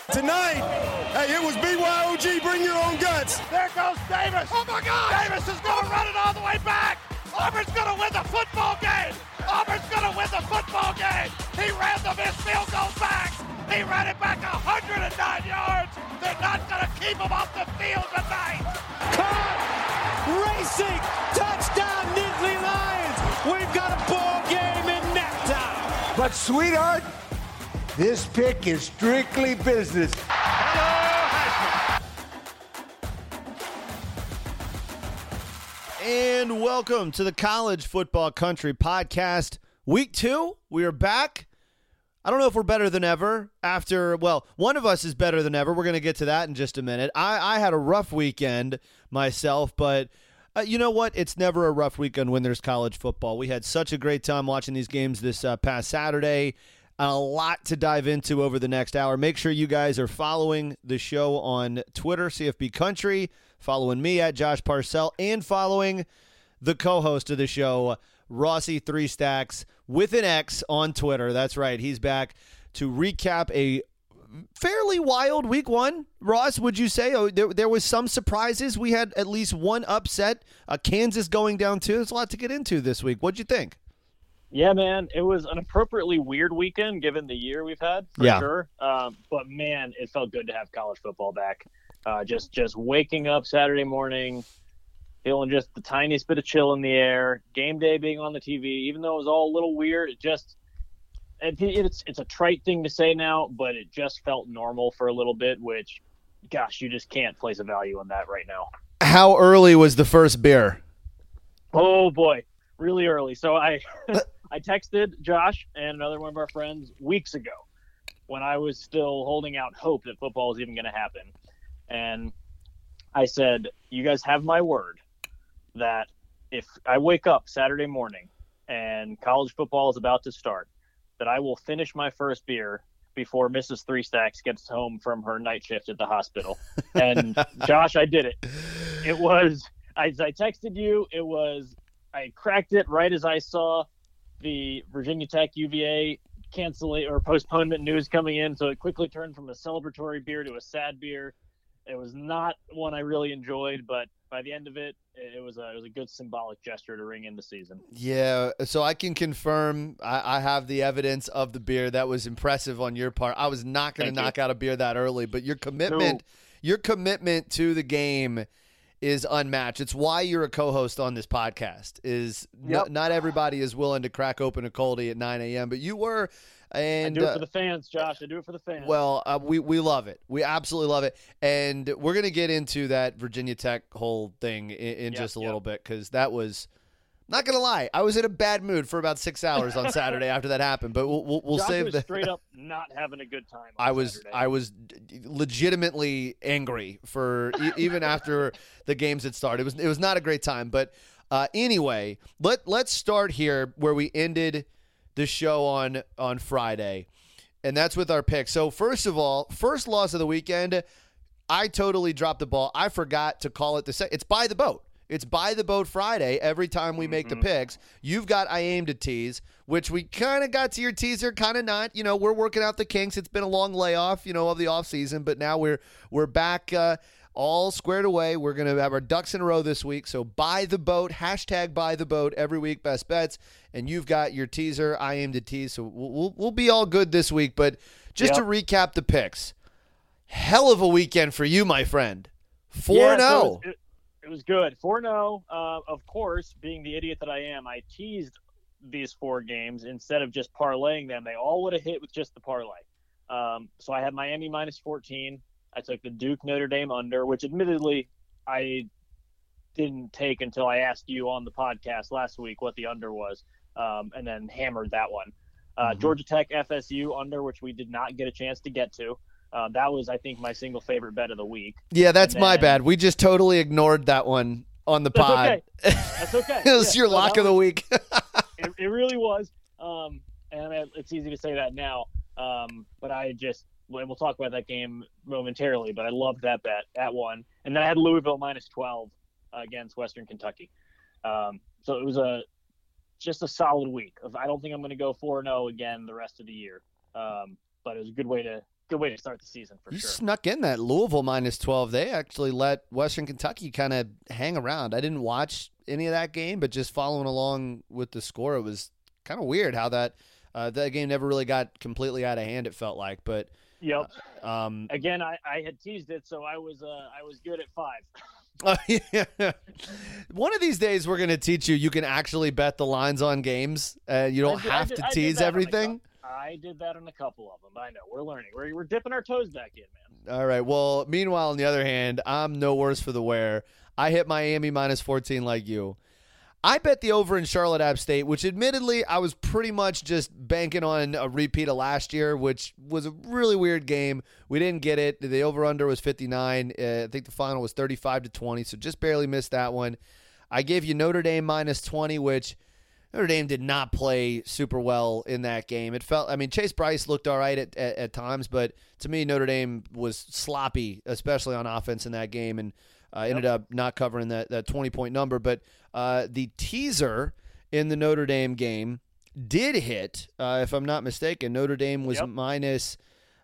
Tonight, hey, it was BYOG, bring your own guts. There goes Davis. Oh, my God. Davis is going to run it all the way back. Auburn's going to win the football game. Auburn's going to win the football game. He ran the missed field goal back. He ran it back 109 yards. They're not going to keep him off the field tonight. Caught, racing, touchdown, Nittany Lions. We've got a ball game in necktie. But, sweetheart, this pick is strictly business. And welcome to the College Football Country Podcast. Week 2, we are back. I don't know if we're better than ever after, well, one of us is better than ever. We're going to get to that in just a minute. I had a rough weekend myself, but you know what? It's never a rough weekend when there's college football. We had such a great time watching these games this past Saturday. A lot to dive into over the next hour. Make sure you guys are following the show on Twitter, CFB Country, following me at Josh Parcell, and following the co-host of the show, Rossi 3 Stacks, with an X on Twitter. That's right. He's back to recap a fairly wild week 1. Ross, would you say? Oh, there was some surprises. We had at least one upset. Kansas going down too. There's a lot to get into this week. What'd you think? Yeah, man, it was an appropriately weird weekend given the year we've had, for sure. But, man, it felt good to have college football back. Just waking up Saturday morning, feeling just the tiniest bit of chill in the air, game day being on the TV, even though it was all a little weird, it's a trite thing to say now, but it just felt normal for a little bit, which, gosh, you just can't place a value on that right now. How early was the first beer? Oh, boy, really early. So I texted Josh and another one of our friends weeks ago when I was still holding out hope that football was even going to happen. And I said, you guys have my word that if I wake up Saturday morning and college football is about to start, that I will finish my first beer before Mrs. 3 Stacks gets home from her night shift at the hospital. And Josh, I did it. It was, I texted you, I cracked it right as I saw the Virginia Tech UVA cancellation or postponement news coming in. So it quickly turned from a celebratory beer to a sad beer. It was not one I really enjoyed, but by the end of it, it was a good symbolic gesture to ring in the season. Yeah, so I can confirm I have the evidence of the beer. That was impressive on your part. I was not going to knock out a beer that early, but your commitment to the game is unmatched. It's why you're a co-host on this podcast. Not everybody is willing to crack open a coldie at 9 a.m., but you were. And I do it for the fans, Josh. I do it for the fans. Well, we love it. We absolutely love it. And we're going to get into that Virginia Tech whole thing in just a little bit, because that was, not going to lie, I was in a bad mood for about 6 hours on Saturday after that happened. But we'll Josh save was that. Straight up not having a good time. I was legitimately angry for even after the games had started. It was not a great time. But anyway, let's start here where we ended the show on Friday, and that's with our picks. So first of all, first loss of the weekend, I totally dropped the ball. I forgot to call it it's by the boat. It's by the boat Friday every time we make the picks. You've got I aim to tease, which we kind of got to your teaser, kind of not. We're working out the kinks. It's been a long layoff, of the off season, but now we're back all squared away. We're going to have our ducks in a row this week. So buy the boat, hashtag buy the boat every week, best bets. And you've got your teaser, I aim to tease. So we'll be all good this week. But just to recap the picks, hell of a weekend for you, my friend. 4-0. So it was good. 4-0. Of course, being the idiot that I am, I teased these 4 games instead of just parlaying them. They all would have hit with just the parlay. So I had Miami minus 14. I took the Duke Notre Dame under, which admittedly I didn't take until I asked you on the podcast last week what the under was, and then hammered that one. Georgia Tech FSU under, which we did not get a chance to get to. That was, I think, my single favorite bet of the week. Yeah, that's my bad. We just totally ignored that one on the pod. That's okay. It was your lock of the week. It really was. And it's easy to say that now. But we'll talk about that game momentarily, but I loved that bet at 1. And then I had Louisville minus 12 against Western Kentucky. So it was just a solid week. I don't think I'm going to go 4-0 again the rest of the year. But it was a good way to good way to start the season for You sure. snuck in that Louisville -12. They actually let Western Kentucky kind of hang around. I didn't watch any of that game, but just following along with the score, it was kind of weird how that game never really got completely out of hand, it felt like. But Yep. Again, I had teased it, so I was good at 5. Yeah. One of these days, we're going to teach you can actually bet the lines on games. You don't have to tease everything. I did that on a couple of them. I know. We're learning. We're dipping our toes back in, man. All right. Well, meanwhile, on the other hand, I'm no worse for the wear. I hit Miami -14 like you. I bet the over in Charlotte App State, which admittedly I was pretty much just banking on a repeat of last year, which was a really weird game. We didn't get it. The over-under was 59. I think the final was 35-20, so just barely missed that one. I gave you Notre Dame -20, which Notre Dame did not play super well in that game. It felt, Chase Bryce looked all right at times, but to me, Notre Dame was sloppy, especially on offense in that game, and ended up not covering that 20-point number. But the teaser in the Notre Dame game did hit, if I'm not mistaken. Notre Dame was minus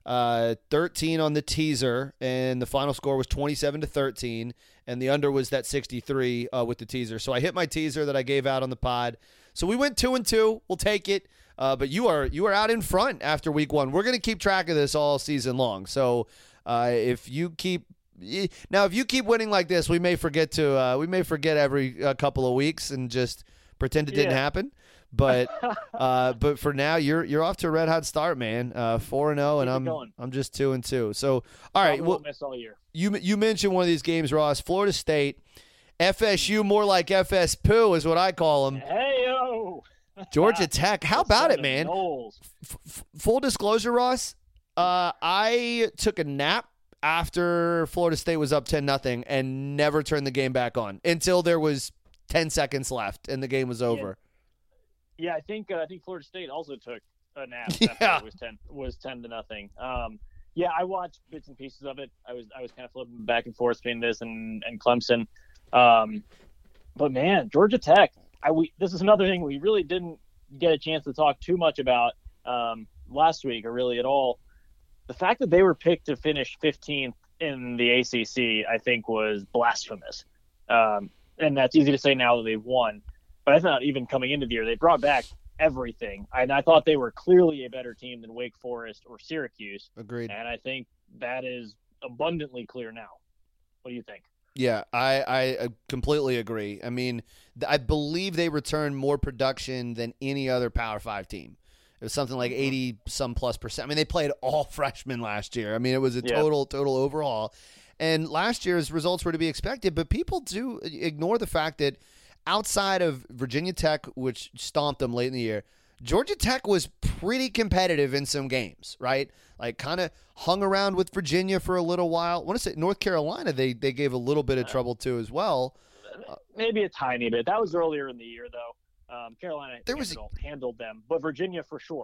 13 on the teaser, and the final score was 27-13, and the under was that 63 with the teaser. So I hit my teaser that I gave out on the pod. So we went 2-2. We'll take it. But you are out in front after week 1. We're going to keep track of this all season long. So if you keep winning like this, we may forget every couple of weeks and just pretend it didn't happen. But but for now, you're off to a red hot start, man. 4-0, and I'm just 2-2. So all right, well, miss all year. You mentioned one of these games, Ross. Florida State, FSU, more like FS Poo is what I call them. Hey-o. Georgia Tech. How about it, man? Full disclosure, Ross. I took a nap after Florida State was up 10-0 and never turned the game back on until there was 10 seconds left and the game was over. Yeah, I think Florida State also took a nap after it was 10-0. I watched bits and pieces of it. I was kind of flipping back and forth between this and Clemson. But man, Georgia Tech. This is another thing we really didn't get a chance to talk too much about last week, or really at all. The fact that they were picked to finish 15th in the ACC, I think, was blasphemous. And that's easy to say now that they've won. But I thought even coming into the year, they brought back everything. And I thought they were clearly a better team than Wake Forest or Syracuse. Agreed. And I think that is abundantly clear now. What do you think? Yeah, I completely agree. I believe they returned more production than any other Power 5 team. It was something like 80-some+%. They played all freshmen last year. It was a total overhaul. And last year's results were to be expected, but people do ignore the fact that outside of Virginia Tech, which stomped them late in the year, Georgia Tech was pretty competitive in some games, right? Like kind of hung around with Virginia for a little while. I want to say North Carolina, they gave a little bit of trouble to as well. Maybe a tiny bit. That was earlier in the year, though. Carolina handled them, but Virginia for sure.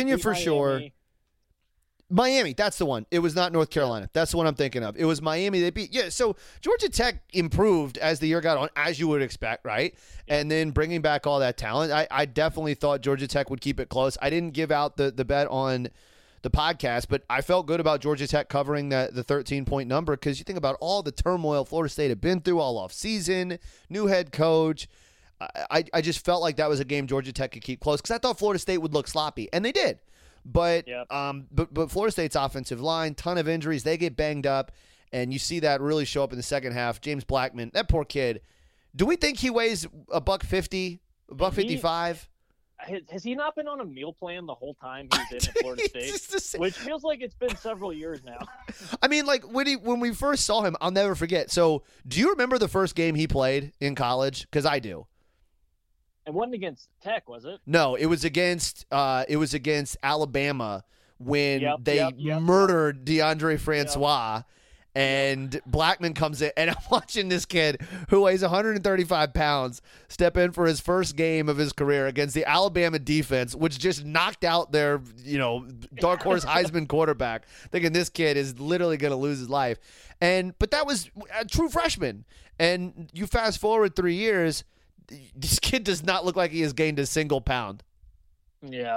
Miami, that's the one. It was not North Carolina. That's the one I'm thinking of. It was Miami they beat. Yeah, so Georgia Tech improved as the year got on, as you would expect, right? Yeah. And then bringing back all that talent, I definitely thought Georgia Tech would keep it close. I didn't give out the bet on the podcast, but I felt good about Georgia Tech covering the 13-point number because you think about all the turmoil Florida State had been through all off season, new head coach. I just felt like that was a game Georgia Tech could keep close because I thought Florida State would look sloppy, and they did. But but Florida State's offensive line, ton of injuries. They get banged up, and you see that really show up in the second half. James Blackman, that poor kid. Do we think he weighs $150, $155? Has he not been on a meal plan the whole time he's been at Florida State? Which feels like it's been several years now. When we first saw him, I'll never forget. So, do you remember the first game he played in college? Because I do. It wasn't against Tech, was it? No, it was against Alabama when they murdered DeAndre Francois, and Blackman comes in, and I'm watching this kid who weighs 135 pounds step in for his first game of his career against the Alabama defense, which just knocked out their dark horse Heisman quarterback, thinking this kid is literally going to lose his life. But that was a true freshman, and you fast forward 3 years. This kid does not look like he has gained a single pound. Yeah.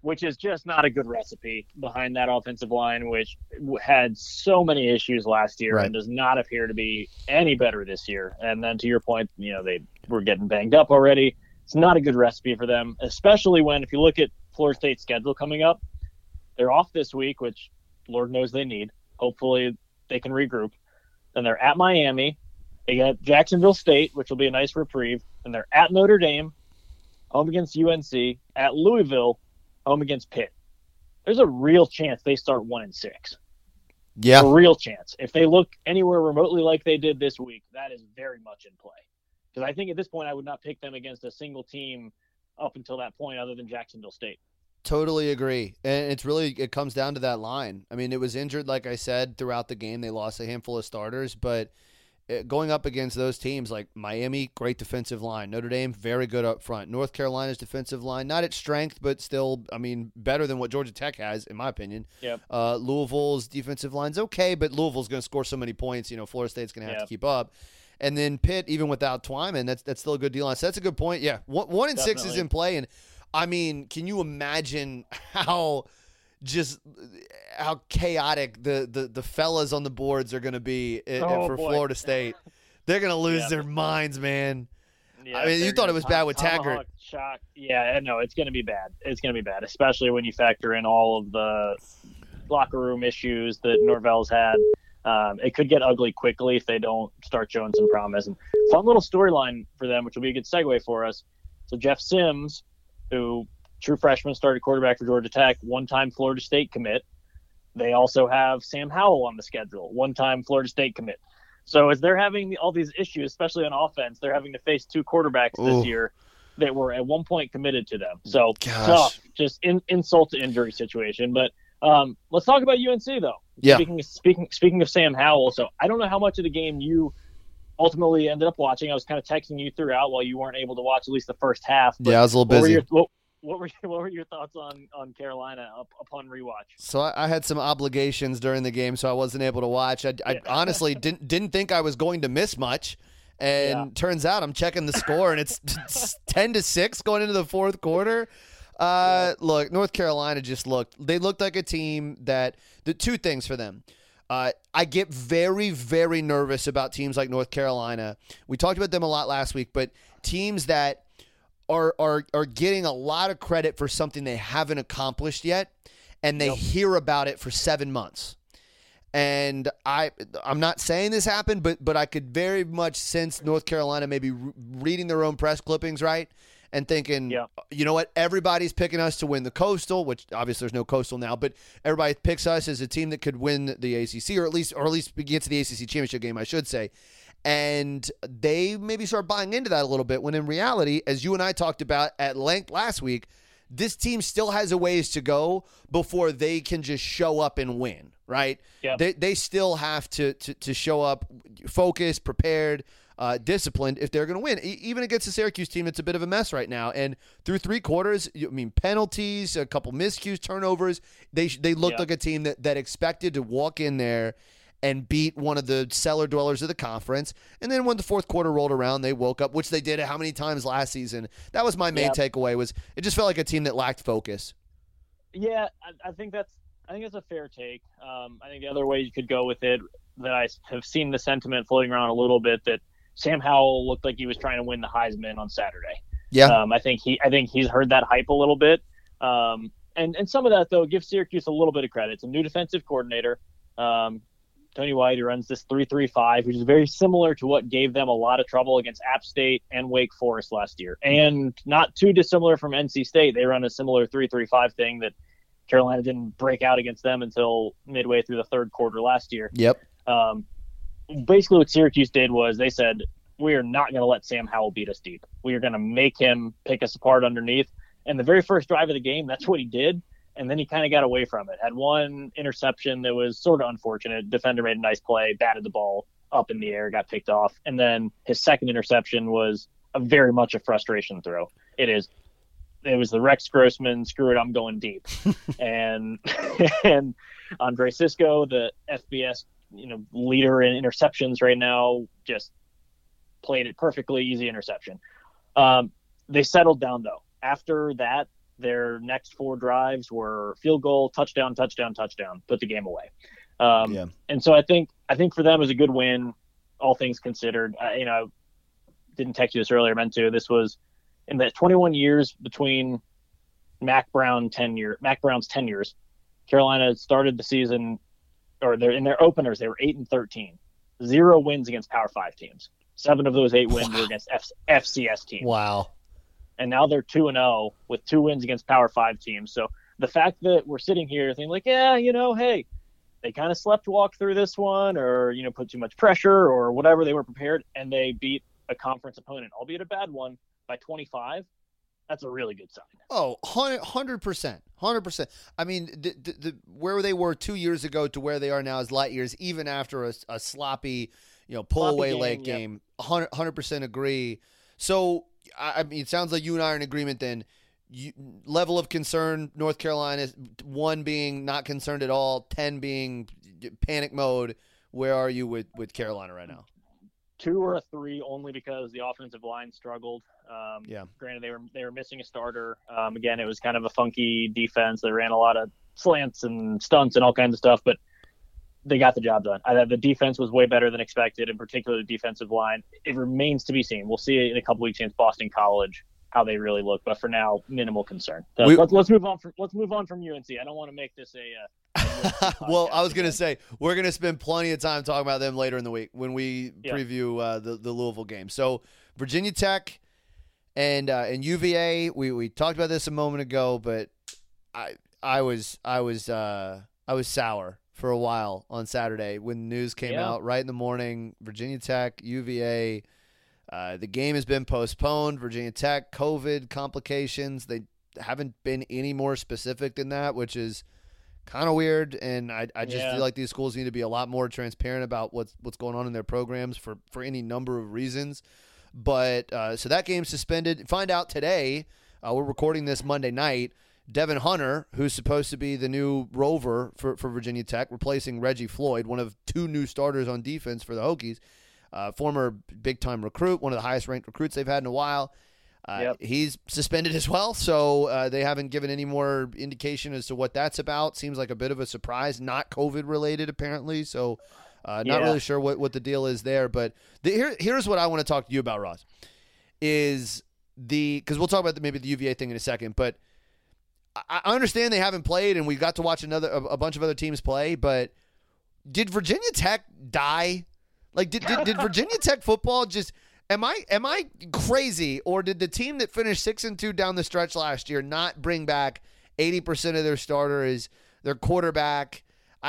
which is just not a good recipe behind that offensive line, which had so many issues last year and does not appear to be any better this year. And then to your point, they were getting banged up already. It's not a good recipe for them, especially when, if you look at Florida State's schedule coming up, they're off this week, which Lord knows they need. Hopefully they can regroup. Then they're at Miami. They got Jacksonville State, which will be a nice reprieve. And they're at Notre Dame, home against UNC, at Louisville, home against Pitt. There's a real chance they start 1-6. Yeah. A real chance. If they look anywhere remotely like they did this week, that is very much in play. Because I think at this point I would not pick them against a single team up until that point other than Jacksonville State. Totally agree. And it comes down to that line. I mean, it was injured, like I said, throughout the game. They lost a handful of starters, but going up against those teams like Miami, great defensive line. Notre Dame, very good up front. North Carolina's defensive line, not at strength, but still, better than what Georgia Tech has, in my opinion. Yep. Louisville's defensive line's okay, but Louisville's going to score so many points. Florida State's going to have to keep up. And then Pitt, even without Twyman, that's still a good deal. So that's a good point. Yeah, 1-6 is in play, and can you imagine how chaotic the fellas on the boards are going to be for Florida State? They're going to lose their minds, man. Yeah, you thought it was bad with Taggart. Shock. Yeah, no, it's going to be bad. It's going to be bad, especially when you factor in all of the locker room issues that Norvell's had. It could get ugly quickly if they don't start showing some promise. And fun little storyline for them, which will be a good segue for us. So Jeff Sims, who true freshman, started quarterback for Georgia Tech, one-time Florida State commit. They also have Sam Howell on the schedule, one-time Florida State commit. So as they're having all these issues, especially on offense, they're having to face two quarterbacks this year that were at one point committed to them. So tough, just insult to injury situation. But let's talk about UNC though. Yeah. Speaking of Sam Howell, so I don't know how much of the game you ultimately ended up watching. I was kind of texting you throughout while you weren't able to watch at least the first half. Yeah, I was a little busy. What were your thoughts on Carolina upon rewatch? So I had some obligations during the game, so I wasn't able to watch. I honestly didn't think I was going to miss much, and turns out I'm checking the score and it's 10-6 going into the fourth quarter. Look, North Carolina they looked like a team that the two things for them. I get very, very nervous about teams like North Carolina. We talked about them a lot last week, but teams that are getting a lot of credit for something they haven't accomplished yet, and they hear about it for 7 months. And I'm not saying this happened, but I could very much sense North Carolina maybe reading their own press clippings, right? And thinking, you know what, everybody's picking us to win the Coastal, which obviously there's no Coastal now, but everybody picks us as a team that could win the ACC, or at least get to the ACC championship game, I should say. And they maybe start buying into that a little bit, when in reality, as you and I talked about at length last week, this team still has a ways to go before they can just show up and win, right? Yep. They still have to show up focused, prepared, disciplined if they're going to win, even against the Syracuse team. It's a bit of a mess right now. And through three quarters, penalties, a couple miscues, turnovers, they looked like a team that expected to walk in there and beat one of the cellar dwellers of the conference. And then when the fourth quarter rolled around, they woke up, which they did how many times last season. That was my main takeaway, was it just felt like a team that lacked focus. Yeah, I think that's a fair take. I think the other way you could go with it, that I have seen the sentiment floating around a little bit, that Sam Howell looked like he was trying to win the Heisman on Saturday. Yeah. I think he's heard that hype a little bit. And some of that, though, gives Syracuse a little bit of credit. It's a new defensive coordinator, Tony White, who runs this 3-3-5, which is very similar to what gave them a lot of trouble against App State and Wake Forest last year. And not too dissimilar from NC State. They run a similar 3-3-5 thing that Carolina didn't break out against them until midway through the third quarter last year. Yep. Basically what Syracuse did was they said, we are not going to let Sam Howell beat us deep. We are going to make him pick us apart underneath. And the very first drive of the game, that's what he did. And then he kind of got away from it. Had one interception that was sort of unfortunate. Defender made a nice play, batted the ball up in the air, got picked off. And then his second interception was very much a frustration throw. It was the Rex Grossman, screw it, I'm going deep. and Andre Sisco, the FBS leader in interceptions right now, just played it perfectly, easy interception. They settled down, though. After that, their next 4 drives were field goal, touchdown, touchdown, touchdown, put the game away. And so I think for them it was a good win, all things considered. I didn't text you this earlier, meant to. This was in the 21 years between Mac Brown's tenures. Carolina started the season, or in their openers, they were 8-13, 0 wins against Power 5 teams. 7 of those 8 wins were against FCS teams. Wow. And now they're 2-0 with 2 wins against Power 5 teams. So the fact that we're sitting here thinking like, hey, they kind of sleptwalk through this one, or, put too much pressure or whatever, they were prepared, and they beat a conference opponent, albeit a bad one, by 25. That's a really good sign. Oh, 100%. 100%. I mean, where they were 2 years ago to where they are now is light years, even after a sloppy, pull-away late game. 100% agree. So, I mean, it sounds like you and I are in agreement then. Level of concern, North Carolina, 1 being not concerned at all, 10 being panic mode. Where are you with Carolina right now? 2 or 3, only because the offensive line struggled. Granted, they were missing a starter. Again, it was kind of a funky defense. They ran a lot of slants and stunts and all kinds of stuff, but they got the job done. The defense was way better than expected, in particular the defensive line. It remains to be seen. We'll see in a couple weeks against Boston College how they really look, but for now, minimal concern. So let's move on from UNC. I don't want to make this a well, I was going to say we're going to spend plenty of time talking about them later in the week when we preview the Louisville game. So Virginia Tech and UVA, we talked about this a moment ago, but I was sour for a while on Saturday when the news came out right in the morning. Virginia Tech, UVA. The game has been postponed. Virginia Tech, COVID complications. They haven't been any more specific than that, which is kind of weird. And I just feel like these schools need to be a lot more transparent about what's going on in their programs for any number of reasons. But so that game's suspended. Find out today. We're recording this Monday night. Devin Hunter, who's supposed to be the new rover for Virginia Tech, replacing Reggie Floyd, one of 2 new starters on defense for the Hokies. Former big-time recruit, one of the highest-ranked recruits they've had in a while. He's suspended as well, so they haven't given any more indication as to what that's about. Seems like a bit of a surprise, not COVID-related apparently, so not really sure what the deal is there. But here's what I want to talk to you about, Ross, is because we'll talk about maybe the UVA thing in a second, but I understand they haven't played, and we got to watch a bunch of other teams play, but did Virginia Tech die? Like, did Virginia Tech football just am I crazy, or did the team that finished 6-2 down the stretch last year not bring back 80% of their starters, their quarterback?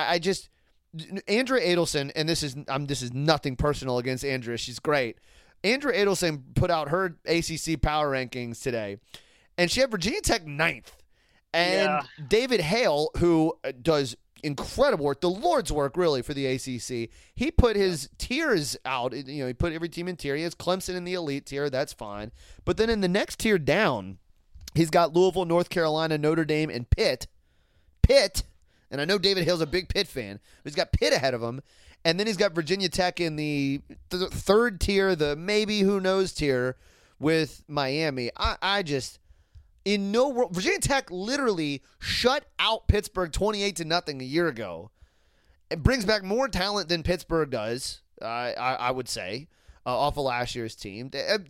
Andrea Adelson, and this is nothing personal against Andrea, she's great. Andrea Adelson put out her ACC power rankings today, and she had Virginia Tech 9th, and David Hale, who does incredible work, the Lord's work really for the ACC. He put his tiers out. He put every team in tier. He has Clemson in the elite tier. That's fine. But then in the next tier down, he's got Louisville, North Carolina, Notre Dame, and Pitt. And I know David Hill's a big Pitt fan, but he's got Pitt ahead of him. And then he's got Virginia Tech in the third tier, the maybe who knows tier with Miami. I just... In no world, Virginia Tech literally shut out Pittsburgh 28-0 a year ago. It brings back more talent than Pittsburgh does, I would say, off of last year's team.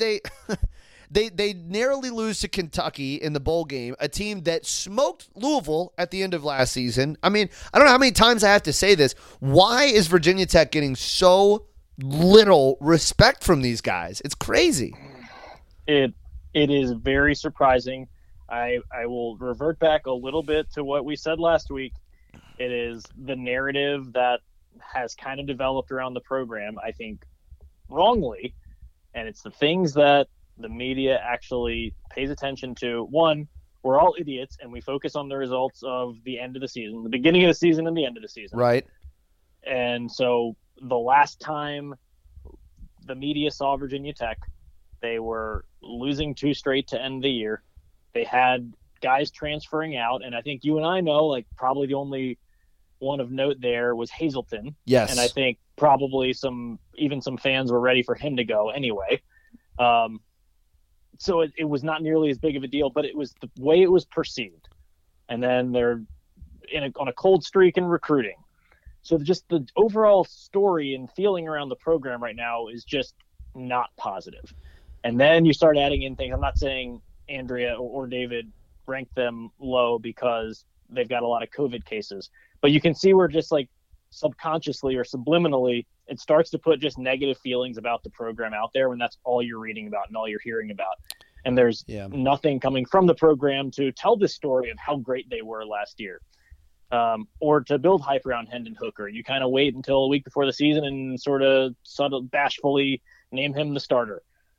They narrowly lose to Kentucky in the bowl game, a team that smoked Louisville at the end of last season. I mean, I don't know how many times I have to say this. Why is Virginia Tech getting so little respect from these guys? It's crazy. It is very surprising. I will revert back a little bit to what we said last week. It is the narrative that has kind of developed around the program, I think, wrongly. And it's the things that the media actually pays attention to. One, we're all idiots, and we focus on the results of the end of the season, the beginning of the season and the end of the season. Right. And so the last time the media saw Virginia Tech, they were losing 2 straight to end the year. They had guys transferring out, and I think you and I know, like, probably the only one of note there was Hazleton. Yes. And I think probably some fans were ready for him to go anyway. so it was not nearly as big of a deal, but it was the way it was perceived. And then they're on a cold streak in recruiting. So just the overall story and feeling around the program right now is just not positive. And then you start adding in things. I'm not saying Andrea or David rank them low because they've got a lot of COVID cases, but you can see where just like subconsciously or subliminally, it starts to put just negative feelings about the program out there when that's all you're reading about and all you're hearing about. And there's nothing coming from the program to tell the story of how great they were last year. Or to build hype around Hendon Hooker. You kind of wait until a week before the season and sort of bashfully name him the starter.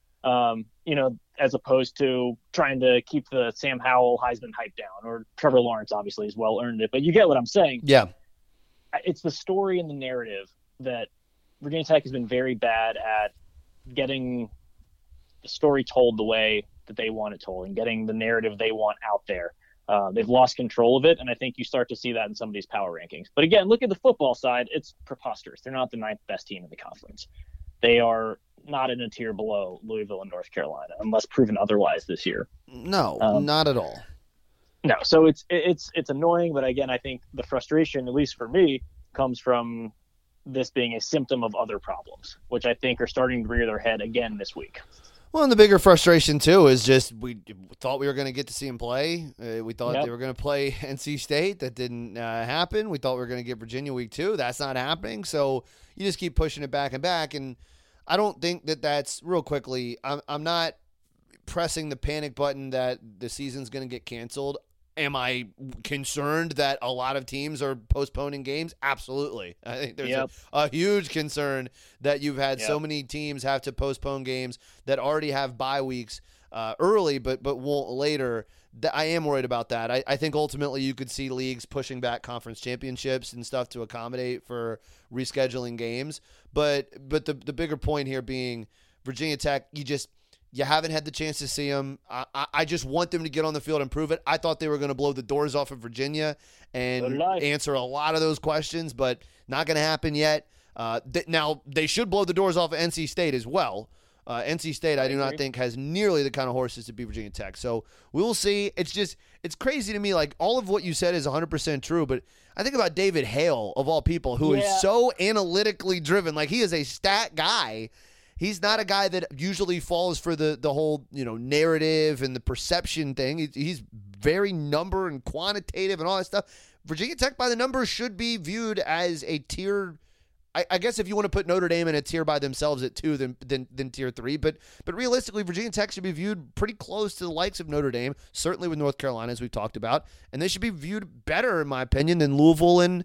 As opposed to trying to keep the Sam Howell Heisman hype down, or Trevor Lawrence obviously has well earned it, but you get what I'm saying. Yeah. It's the story and the narrative that Virginia Tech has been very bad at getting the story told the way that they want it told and getting the narrative they want out there. They've lost control of it, and I think you start to see that in some of these power rankings. But again, look at the football side. It's preposterous. They're not the 9th best team in the conference. They are not in a tier below Louisville and North Carolina, unless proven otherwise this year. No, not at all. No, so it's annoying, but again, I think the frustration, at least for me, comes from this being a symptom of other problems, which I think are starting to rear their head again this week. Well, and the bigger frustration, too, is just we thought we were going to get to see him play. We thought they were going to play NC State. That didn't happen. We thought we were going to get Virginia week 2. That's not happening. So you just keep pushing it back and back. And I don't think that's real quickly. I'm not pressing the panic button that the season's going to get canceled. Am I concerned that a lot of teams are postponing games? Absolutely. I think there's a huge concern that you've had so many teams have to postpone games that already have bye weeks early but won't later. I am worried about that. I think ultimately you could see leagues pushing back conference championships and stuff to accommodate for rescheduling games. But the bigger point here being Virginia Tech, you haven't had the chance to see them. I just want them to get on the field and prove it. I thought they were going to blow the doors off of Virginia and answer a lot of those questions, but not going to happen yet. Now, they should blow the doors off of NC State as well. NC State, I do not think, has nearly the kind of horses to beat Virginia Tech. So we will see. It's crazy to me. Like, all of what you said is 100% true, but I think about David Hale, of all people, who is so analytically driven. Like, he is a stat guy. He's not a guy that usually falls for the whole, narrative and the perception thing. He's very number and quantitative and all that stuff. Virginia Tech by the numbers should be viewed as a tier. I guess if you want to put Notre Dame in a tier by themselves at 2 than tier 3, but realistically, Virginia Tech should be viewed pretty close to the likes of Notre Dame, certainly with North Carolina, as we've talked about, and they should be viewed better, in my opinion, than Louisville and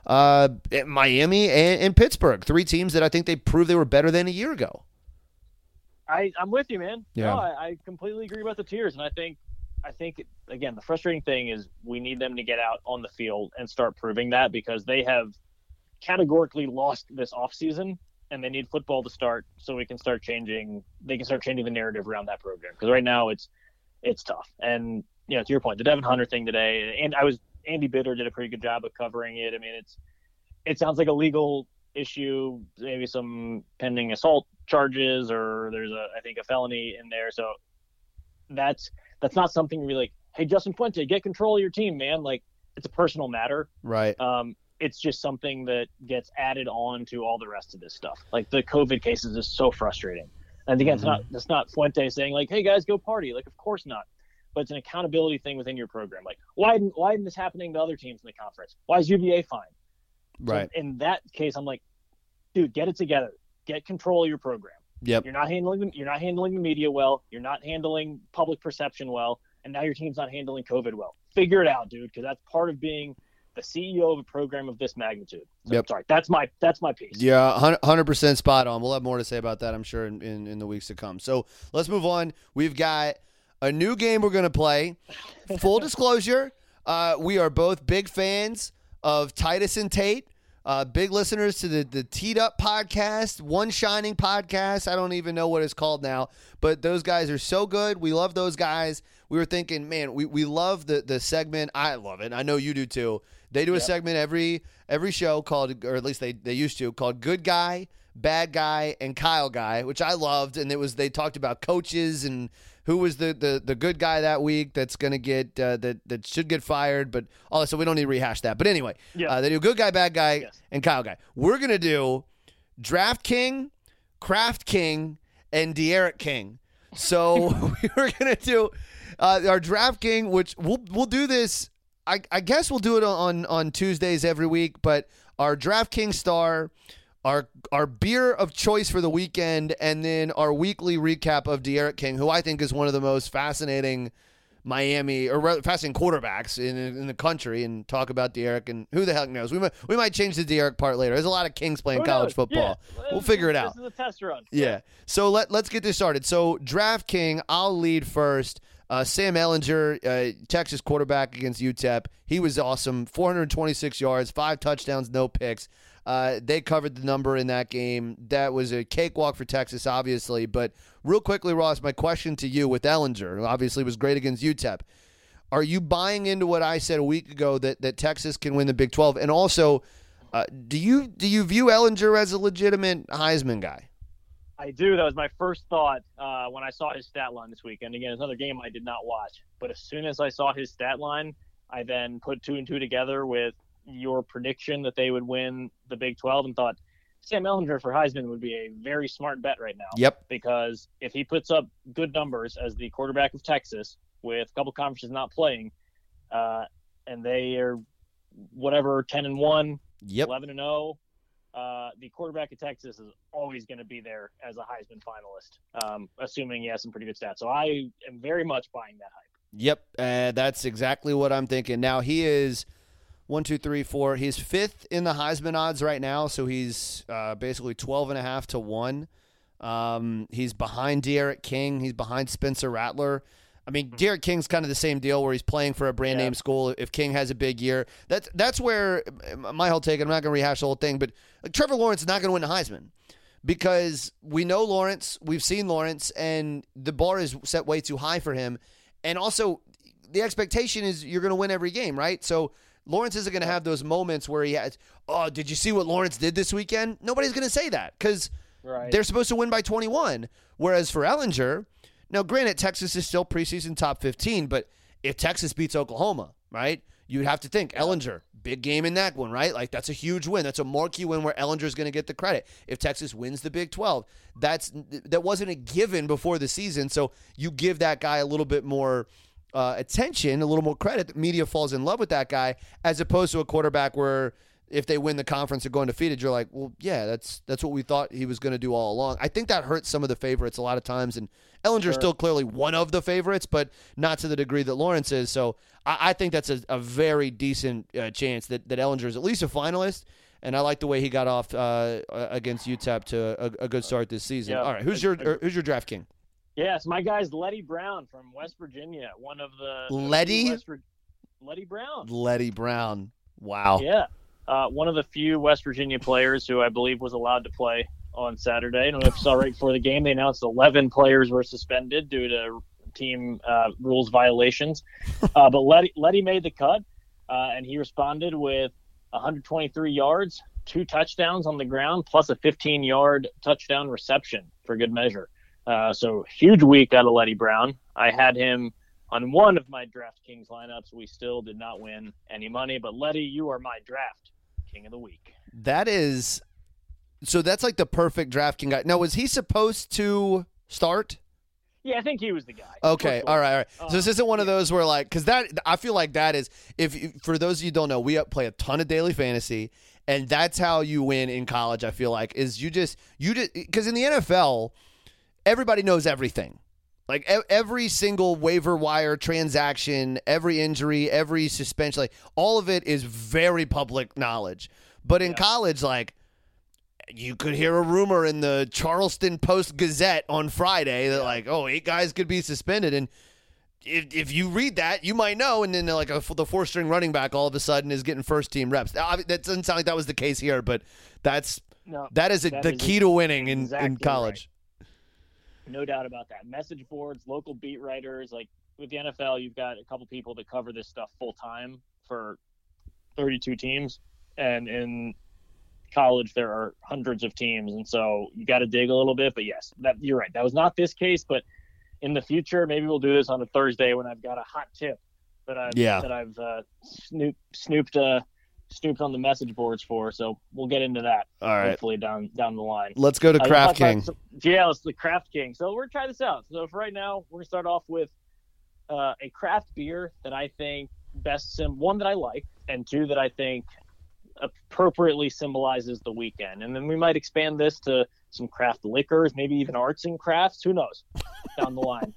Miami and Pittsburgh, 3 teams that I think they proved they were better than a year ago. I'm with you, man. Yeah. No, I completely agree about the tiers, and I think again, the frustrating thing is we need them to get out on the field and start proving that, because they have categorically lost this offseason, and they need football to start so they can start changing the narrative around that program, because right now it's tough. And to your point, the Devin Hunter thing today, and Andy Bitter did a pretty good job of covering it. I mean, it sounds like a legal issue, maybe some pending assault charges, or there's I think a felony in there. So that's not something where you're like, hey, Justin Fuente, get control of your team, man. Like, it's a personal matter. Right. It's just something that gets added on to all the rest of this stuff. Like, the COVID cases is so frustrating. And again, it's not Fuente saying like, hey guys, go party. Like, of course not. But it's an accountability thing within your program. Like, why isn't this happening to other teams in the conference? Why is UVA fine? Right. So in that case, I'm like, dude, get it together. Get control of your program. Yep. You're not handling the media well. You're not handling public perception well. And now your team's not handling COVID well. Figure it out, dude, because that's part of being the CEO of a program of this magnitude. So, yep. Sorry, that's my piece. Yeah, 100% spot on. We'll have more to say about that, I'm sure, in the weeks to come. So let's move on. We've got a new game we're going to play. Full disclosure, we are both big fans of Titus and Tate. Big listeners to the Teed Up podcast, One Shining podcast. I don't even know what it's called now, but those guys are so good. We love those guys. we were thinking, man, we love the segment. I love it. I know you do too. They do a segment every show called, or at least they used to, called Good Guy, Bad Guy, and Kyle Guy, which I loved. And they talked about coaches and who was the good guy that week that's going to get that should get fired. But so we don't need to rehash that. But anyway, they do Good Guy, Bad Guy, and Kyle Guy. We're going to do Draft King, Craft King, and De'Aaron King. So we're going to do our Draft King, which we'll do this. I guess we'll do it on Tuesdays every week. But our Draft King star, our beer of choice for the weekend, and then our weekly recap of De'Aaron King, who I think is one of the most fascinating fascinating quarterbacks in the country, and talk about De'Aaron, and who the heck knows. We might change the De'Aaron part later. There's a lot of Kings playing college football. Yeah. We'll figure it out. This is a test run. Yeah. So let's get this started. So Draft King, I'll lead first. Sam Ehlinger, Texas quarterback against UTEP. He was awesome. 426 yards, 5 touchdowns, no picks. They covered the number in that game. That was a cakewalk for Texas, obviously. But real quickly, Ross, my question to you with Ehlinger, who obviously was great against UTEP. Are you buying into what I said a week ago that Texas can win the Big 12? And also, do you view Ehlinger as a legitimate Heisman guy? I do. That was my first thought when I saw his stat line this weekend. Again, it's another game I did not watch. But as soon as I saw his stat line, I then put 2 and 2 together with your prediction that they would win the Big 12 and thought Sam Ehlinger for Heisman would be a very smart bet right now. Yep. Because if he puts up good numbers as the quarterback of Texas with a couple conferences not playing, and they are 10-1, 11-0, the quarterback of Texas is always going to be there as a Heisman finalist, assuming he has some pretty good stats. So I am very much buying that hype. Yep, that's exactly what I'm thinking. Now he is 1, 2, 3, 4. He's 5th in the Heisman odds right now, so he's basically 12.5 to 1. He's behind De'Aaron King. He's behind Spencer Rattler. I mean, De'Aaron King's kind of the same deal where he's playing for a brand name school. If King has a big year, that's where my whole take. I'm not going to rehash the whole thing, but Trevor Lawrence is not going to win the Heisman because we know Lawrence, we've seen Lawrence, and the bar is set way too high for him. And also, the expectation is you're going to win every game, right? So Lawrence isn't going to have those moments where he has, did you see what Lawrence did this weekend? Nobody's going to say that because they're supposed to win by 21. Whereas for Ehlinger, now granted, Texas is still preseason top 15, but if Texas beats Oklahoma, right, you'd have to think Ehlinger, big game in that one, right? Like that's a huge win. That's a marquee win where Ellinger's going to get the credit. If Texas wins the Big 12, that wasn't a given before the season, so you give that guy a little bit more attention, a little more credit. The media falls in love with that guy as opposed to a quarterback where if they win the conference or go undefeated, you're like, well, yeah, that's what we thought he was going to do all along. I think that hurts some of the favorites a lot of times, and Ellinger's still clearly one of the favorites, but not to the degree that Lawrence is. So I think that's a very decent chance that Ehlinger is at least a finalist, and I like the way he got off against UTEP to a good start this season. All right, who's your Draft King? Yes, my guy's Letty Brown from West Virginia, one of the Letty Brown. Letty Brown. Wow. Yeah. One of the few West Virginia players who I believe was allowed to play on Saturday. I don't know if you saw right before the game, they announced 11 players were suspended due to team rules violations. But Letty made the cut, and he responded with 123 yards, 2 touchdowns on the ground, plus a 15-yard touchdown reception for good measure. So huge week out of Letty Brown. I had him on one of my Draft Kings lineups. We still did not win any money, but Letty, you are my Draft King of the week. That's like the perfect Draft King guy. Now, was he supposed to start? Yeah, I think he was the guy. Okay, all right. So this isn't one of those where because I feel like that is, for those of you who don't know, we play a ton of daily fantasy, and that's how you win in college. I feel like is you just because in the NFL, everybody knows everything. Like every single waiver wire transaction, every injury, every suspension, like all of it is very public knowledge. But in college, like you could hear a rumor in the Charleston Post-Gazette on Friday that 8 guys could be suspended. And if you read that, you might know. And then the 4-string running back all of a sudden is getting first-team reps. That doesn't sound like that was the case here, but that is the key to winning in college. Right. No doubt about that. Message boards, local beat writers, with the NFL, you've got a couple people that cover this stuff full time for 32 teams, and in college there are hundreds of teams, and so you got to dig a little bit. But yes, that you're right. That was not this case, but in the future, maybe we'll do this on a Thursday when I've got a hot tip that I've snooped on the message boards for. So we'll get into that. All right. Hopefully down the line. Let's go to Craft King. Let's the Craft King. So we're gonna try this out. So for right now, we're gonna start off with a craft beer that I think one that I like, and two that I think appropriately symbolizes the weekend. And then we might expand this to some craft liquors, maybe even arts and crafts. Who knows? Down the line.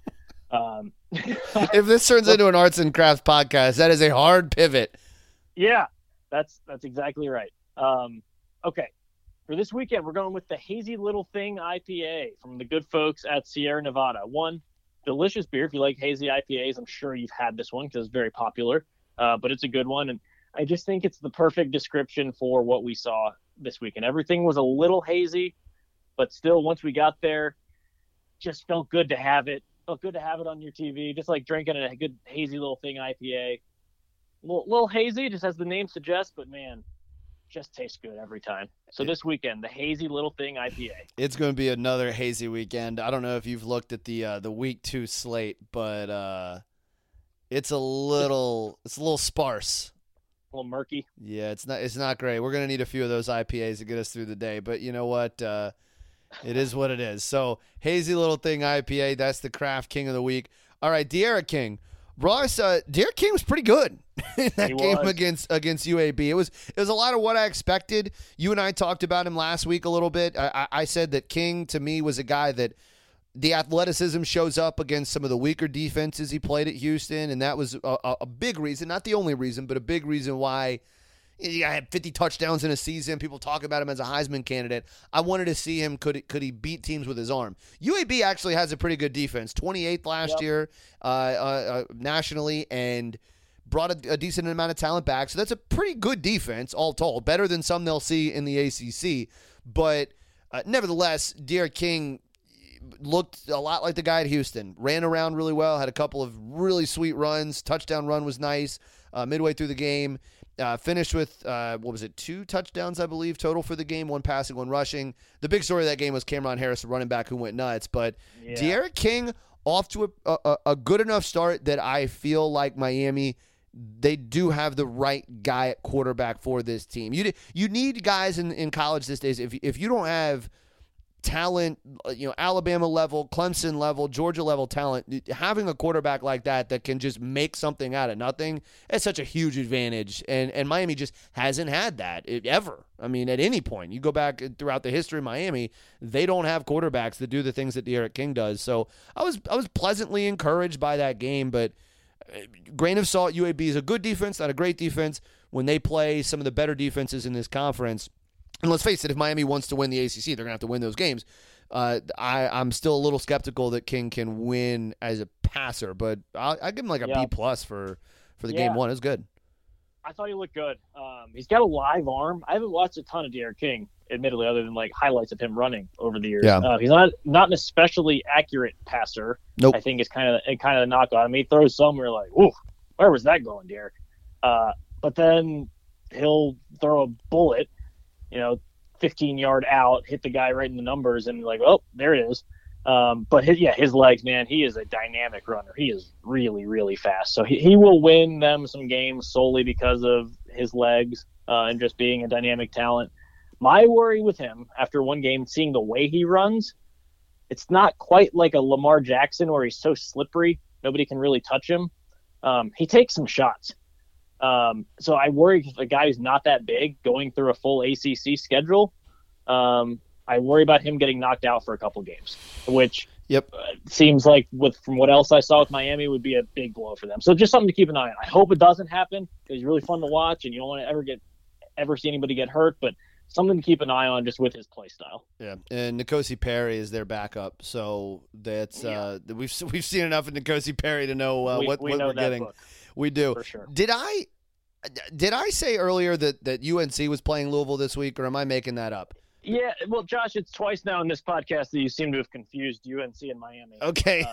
If this turns into an arts and crafts podcast, that is a hard pivot. Yeah, that's exactly right. Okay. For this weekend, we're going with the Hazy Little Thing IPA from the good folks at Sierra Nevada. One delicious beer. If you like hazy IPAs, I'm sure you've had this one because it's very popular, but it's a good one. And I just think it's the perfect description for what we saw this weekend. Everything was a little hazy, but still, once we got there, just felt good to have it. Felt good to have it on your TV, just like drinking a good Hazy Little Thing IPA. Little hazy, just as the name suggests, but man, just tastes good every time. So this weekend, the Hazy Little Thing IPA. It's going to be another hazy weekend. I don't know if you've looked at the week 2 slate, but it's a little sparse. A little murky. Yeah, it's not great. We're going to need a few of those IPAs to get us through the day, but you know what? It is what it is. So Hazy Little Thing IPA, that's the Craft King of the week. All right, De'Ara King. Ross, De'Ara King was pretty good in that game against UAB. It was a lot of what I expected. You and I talked about him last week a little bit. I said that King, to me, was a guy that the athleticism shows up against some of the weaker defenses he played at Houston, and that was a big reason, not the only reason, but a big reason why he had 50 touchdowns in a season. People talk about him as a Heisman candidate. I wanted to see him, could he beat teams with his arm. UAB actually has a pretty good defense, 28th last year nationally, and brought a decent amount of talent back. So that's a pretty good defense, all told, better than some they'll see in the ACC. But nevertheless, De'Ara King looked a lot like the guy at Houston. Ran around really well, had a couple of really sweet runs. Touchdown run was nice midway through the game. Finished with, 2 touchdowns, I believe, total for the game, 1 passing, 1 rushing. The big story of that game was Cameron Harris, the running back, who went nuts. But yeah. De'Ara King off to a good enough start that I feel like Miami, they do have the right guy at quarterback for this team. You need guys in college these days. If you don't have talent, Alabama level, Clemson level, Georgia level talent, having a quarterback like that can just make something out of nothing, it's such a huge advantage. And Miami just hasn't had that ever. I mean, at any point, you go back throughout the history of Miami, they don't have quarterbacks that do the things that De'Ara King does. So I was pleasantly encouraged by that game, but grain of salt, UAB is a good defense, not a great defense. When they play some of the better defenses in this conference, and let's face it, if Miami wants to win the ACC, they're going to have to win those games. I'm still a little skeptical that King can win as a passer, but I'll give him like a B+ for the game one. It was good. I thought he looked good. He's got a live arm. I haven't watched a ton of De'Ara King, admittedly, other than like highlights of him running over the years. Yeah. He's not an especially accurate passer. Nope. I think it's kind of a knock on him. He throws some where you're like, ooh, where was that going, Derek? But then he'll throw a bullet, 15-yard out, hit the guy right in the numbers, and like, oh, there it is. But his legs, man, he is a dynamic runner. He is really, really fast. So he will win them some games solely because of his legs and just being a dynamic talent. My worry with him after one game, seeing the way he runs, it's not quite like a Lamar Jackson where he's so slippery, nobody can really touch him. He takes some shots. So I worry if a guy who's not that big going through a full ACC schedule, I worry about him getting knocked out for a couple games, which seems like from what else I saw with Miami would be a big blow for them. So just something to keep an eye on. I hope it doesn't happen because he's really fun to watch and you don't want to ever see anybody get hurt, but something to keep an eye on just with his play style. Yeah, and N'Kosi Perry is their backup, so that's we've seen enough of N'Kosi Perry to know what we're getting. Book. We do. For sure. Did I say earlier that UNC was playing Louisville this week, or am I making that up? Yeah, well, Josh, it's twice now in this podcast that you seem to have confused UNC and Miami. Okay.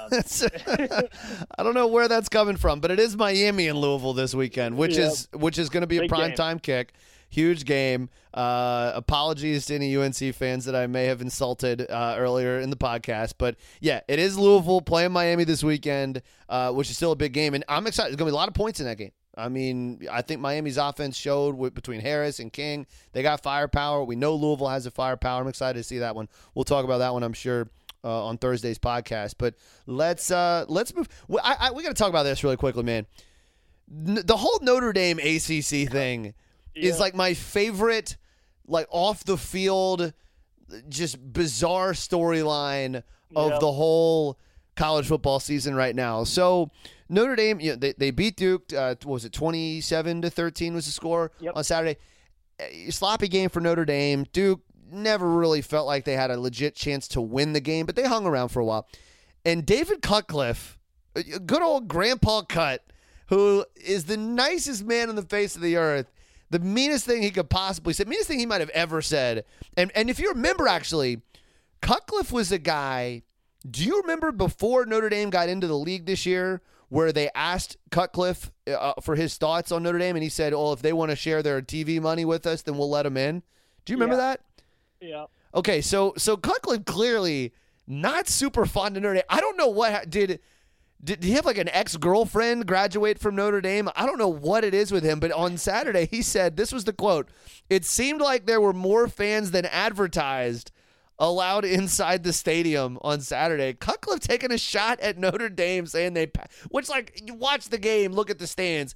I don't know where that's coming from, but it is Miami and Louisville this weekend, which is going to be a primetime kick. Huge game. Apologies to any UNC fans that I may have insulted earlier in the podcast. But, yeah, it is Louisville playing Miami this weekend, which is still a big game. And I'm excited. There's going to be a lot of points in that game. I mean, I think Miami's offense showed between Harris and King. They got firepower. We know Louisville has the firepower. I'm excited to see that one. We'll talk about that one, I'm sure, on Thursday's podcast. But let's move. We got to talk about this really quickly, man. The whole Notre Dame ACC thing is like my favorite, like off the field, just bizarre storyline of the whole college football season right now. So Notre Dame, they beat Duke. What was it, 27-13 was the score on Saturday? Sloppy game for Notre Dame. Duke never really felt like they had a legit chance to win the game, but they hung around for a while. And David Cutcliffe, good old Grandpa Cut, who is the nicest man on the face of the earth, the meanest thing he could possibly say, meanest thing he might have ever said. And if you remember, actually, Cutcliffe was a guy. Do you remember before Notre Dame got into the league this year where they asked Cutcliffe for his thoughts on Notre Dame, and he said, oh, if they want to share their TV money with us, then we'll let them in? Do you remember that? Yeah. Okay, so Cutcliffe clearly not super fond of Notre Dame. I don't know what did he have like an ex-girlfriend graduate from Notre Dame? I don't know what it is with him, but on Saturday he said, this was the quote, "It seemed like there were more fans than advertised allowed inside the stadium on Saturday." Cutcliffe taking a shot at Notre Dame, saying which, like, you watch the game, look at the stands.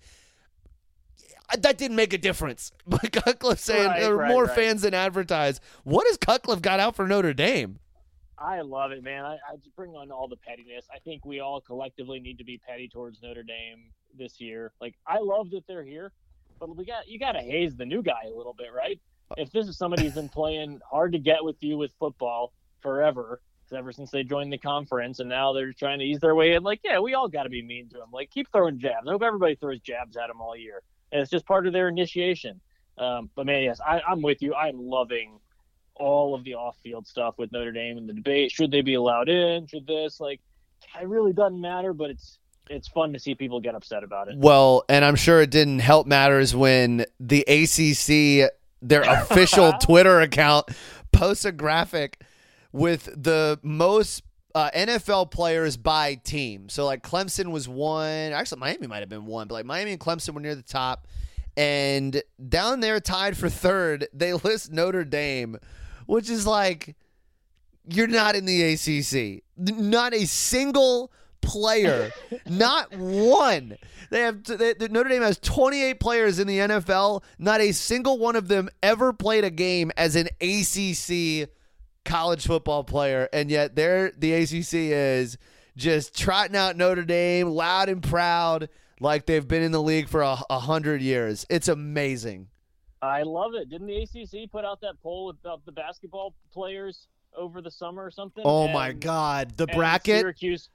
That didn't make a difference. But Cutcliffe saying there were more fans than advertised. What has Cutcliffe got out for Notre Dame? I love it, man. I just bring on all the pettiness. I think we all collectively need to be petty towards Notre Dame this year. Like, I love that they're here, but you got to haze the new guy a little bit, right? If this is somebody who's been playing hard to get with you with football forever, ever since they joined the conference, and now they're trying to ease their way in, like, yeah, we all got to be mean to him. Like, keep throwing jabs. I hope everybody throws jabs at him all year. And it's just part of their initiation. But, man, yes, I'm with you. I'm loving all of the off-field stuff with Notre Dame and the debate. Should they be allowed in? Should this? Like, it really doesn't matter, but it's fun to see people get upset about it. Well, and I'm sure it didn't help matters when the ACC, their official Twitter account, posts a graphic with the most NFL players by team. So, like, Clemson was one. Actually, Miami might have been one, but, like, Miami and Clemson were near the top. And down there, tied for third, they list Notre Dame, which is like, you're not in the ACC. Not a single player, not one. Notre Dame has 28 players in the NFL. Not a single one of them ever played a game as an ACC college football player, and yet the ACC is just trotting out Notre Dame loud and proud like they've been in the league for 100 years. It's amazing. I love it. Didn't the ACC put out that poll about the basketball players over the summer or something? Oh, my God. The bracket? Syracuse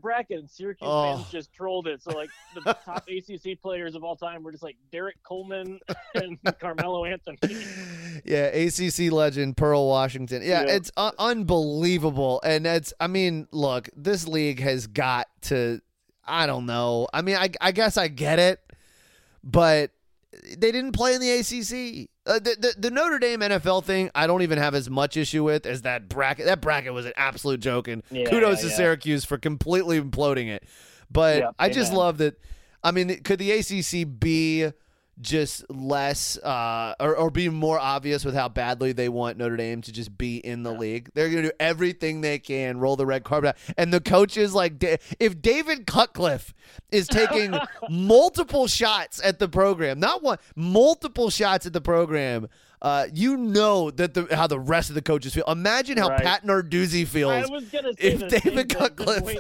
fans just trolled it. So, like, the top ACC players of all time were just like Derek Coleman and Carmelo Anthony. Yeah, ACC legend Pearl Washington. Yeah, it's unbelievable. And look, this league has got to, I don't know. I mean, I guess I get it, but they didn't play in the ACC. The Notre Dame NFL thing, I don't even have as much issue with as that bracket. That bracket was an absolute joke, and kudos to Syracuse for completely imploding it. But I just love that. I mean, could the ACC be just less or be more obvious with how badly they want Notre Dame to just be in the league? They're going to do everything they can, roll the red carpet out. And the coaches, like, if David Cutcliffe is taking multiple shots at the program, not one, multiple shots at the program, you know that how the rest of the coaches feel. Imagine how Pat Narduzzi feels if David Cutcliffe.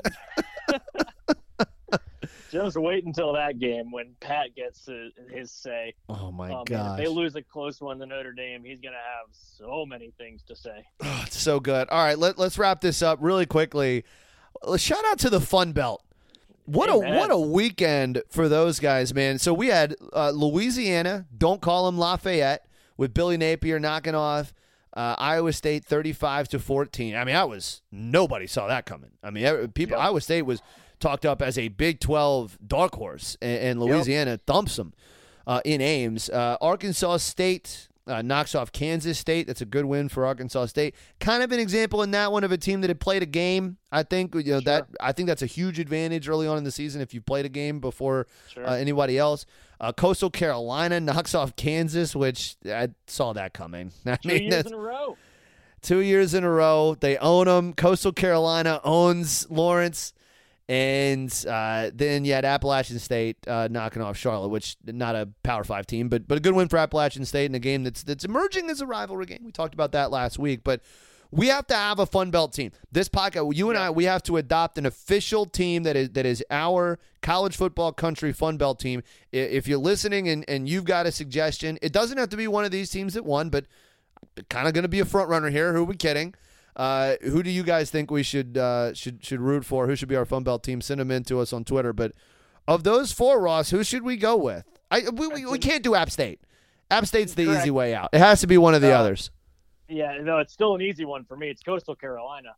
Just wait until that game when Pat gets his say. Oh, my God. If they lose a close one to Notre Dame, he's going to have so many things to say. Oh, it's so good. All right, let's wrap this up really quickly. Shout out to the Fun Belt. What a weekend for those guys, man. So we had Louisiana, don't call them Lafayette, with Billy Napier knocking off Iowa State 35-14. I mean, nobody saw that coming. I mean, Iowa State was talked up as a Big 12 dark horse, and Louisiana thumps them in Ames. Arkansas State knocks off Kansas State. That's a good win for Arkansas State. Kind of an example in that one of a team that had played a game. I think I think that's a huge advantage early on in the season if you played a game before anybody else. Coastal Carolina knocks off Kansas, which I saw that coming. 2 years in a row. 2 years in a row. They own them. Coastal Carolina owns Lawrence. And then you had Appalachian State knocking off Charlotte, which not a Power 5 team, but a good win for Appalachian State in a game that's emerging as a rivalry game. We talked about that last week, but we have to have a Fun Belt team. This podcast, you and I, we have to adopt an official team that is our college football country Fun Belt team. If you're listening and you've got a suggestion, it doesn't have to be one of these teams that won, but kind of going to be a front runner here. Who are we kidding? Who do you guys think we should root for? Who should be our Fun Belt team? Send them in to us on Twitter. But of those four, Ross, who should we go with? We can't do App State. App State's the easy way out. It has to be one of the others. Yeah, no, it's still an easy one for me. It's Coastal Carolina.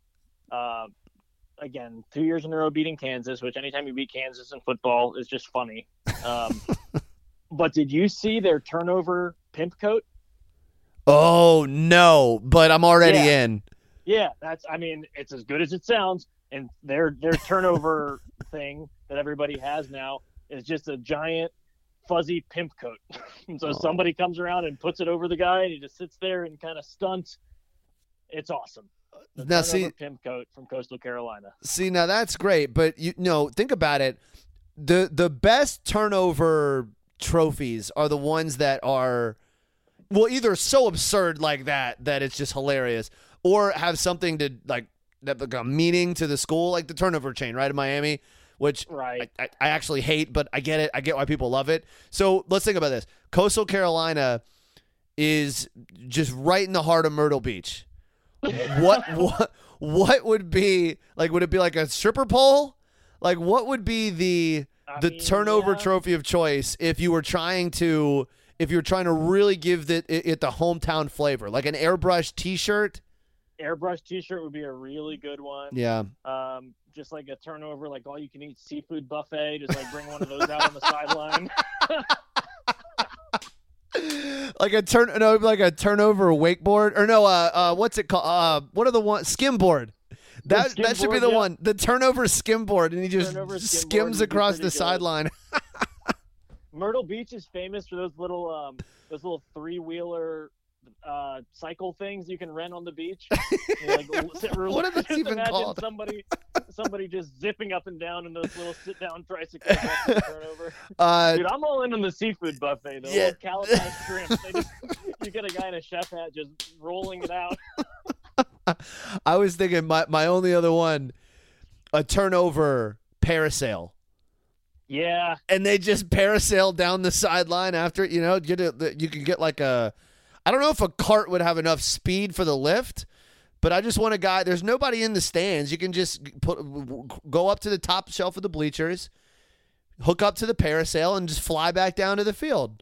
Again, 2 years in a row beating Kansas, which anytime you beat Kansas in football is just funny. But did you see their turnover pimp coat? Oh, no, but I'm already in. Yeah, it's as good as it sounds. And their turnover thing that everybody has now is just a giant fuzzy pimp coat. And so somebody comes around and puts it over the guy, and he just sits there and kind of stunts. It's awesome. The pimp coat from Coastal Carolina. See, now that's great, but think about it. The best turnover trophies are the ones that are, well, either so absurd like that it's just hilarious, or have something to like a meaning to the school, like the turnover chain, right, in Miami, which I actually hate, but I get it. I get why people love it. So let's think about this. Coastal Carolina is just right in the heart of Myrtle Beach. What would be like? Would it be like a stripper pole? Like, what would be the turnover trophy of choice if you were trying to really give it the hometown flavor, like an airbrush T-shirt? Airbrush T-shirt would be a really good one. Yeah. Just like a turnover, like all you can eat seafood buffet. Just like bring one of those out on the sideline. Like a turnover wakeboard, or no? What's it called? What are the ones? Skimboard. That should be the one. The turnover skimboard, and he just skims across the sideline. Myrtle Beach is famous for those little 3-wheeler cycle things you can rent on the beach. What are those even called? Somebody just zipping up and down in those little sit-down tricycles. Turnover. Dude, I'm all in on the seafood buffet. The little calabash shrimp. You get a guy in a chef hat just rolling it out. I was thinking my only other one, a turnover parasail. Yeah. And they just parasail down the sideline after it. You can get like a, I don't know if a cart would have enough speed for the lift, but I just want a guy. There's nobody in the stands. You can just go up to the top shelf of the bleachers, hook up to the parasail, and just fly back down to the field.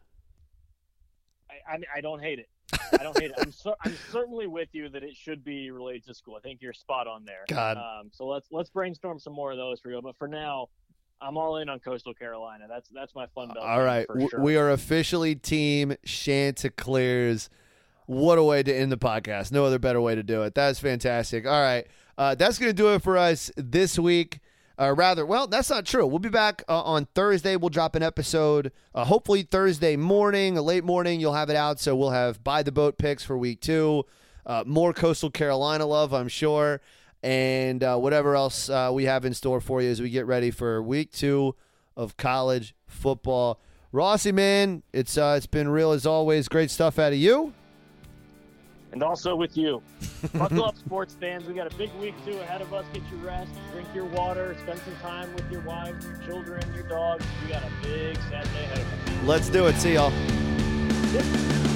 I don't hate it. I don't hate it. I'm certainly with you that it should be related to school. I think you're spot on there. God. So let's brainstorm some more of those for you. But for now, I'm all in on Coastal Carolina. That's my Fun Belt. All right, for sure. We are officially Team Chanticleers. What a way to end the podcast. No other better way to do it. That's fantastic. All right, that's going to do it for us this week. That's not true. We'll be back on Thursday. We'll drop an episode, hopefully Thursday morning, a late morning. You'll have it out, so we'll have By the Boat picks for week 2, more Coastal Carolina love, I'm sure, and whatever else we have in store for you as we get ready for week 2 of college football. Rossi, man, it's been real as always. Great stuff out of you. And also with you. Buckle up, sports fans. We got a big week 2 ahead of us. Get your rest, drink your water, spend some time with your wives, your children, your dogs. We got a big Saturday ahead of us. Let's do it. See y'all. Yep.